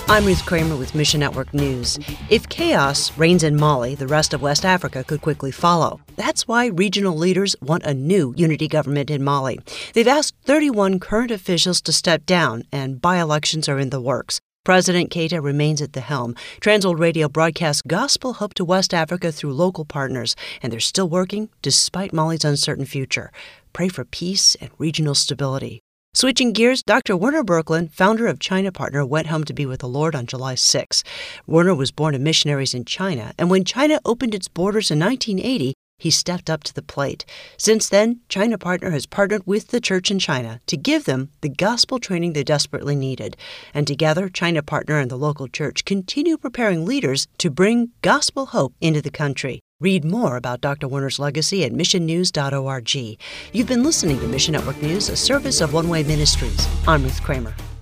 I'm Ruth Kramer with Mission Network News. If chaos reigns in Mali, the rest of West Africa could quickly follow. That's why regional leaders want a new unity government in Mali. They've asked 31 current officials to step down, and by-elections are in the works. President Keita remains at the helm. Transworld Radio broadcasts gospel hope to West Africa through local partners, and they're still working despite Mali's uncertain future. Pray for peace and regional stability. Switching gears, Dr. Werner Berkland, founder of China Partner, went home to be with the Lord on July 6. Werner was born to missionaries in China, and when China opened its borders in 1980, he stepped up to the plate. Since then, China Partner has partnered with the church in China to give them the gospel training they desperately needed. And together, China Partner and the local church continue preparing leaders to bring gospel hope into the country. Read more about Dr. Werner's legacy at missionnews.org. You've been listening to Mission Network News, a service of One Way Ministries. I'm Ruth Kramer.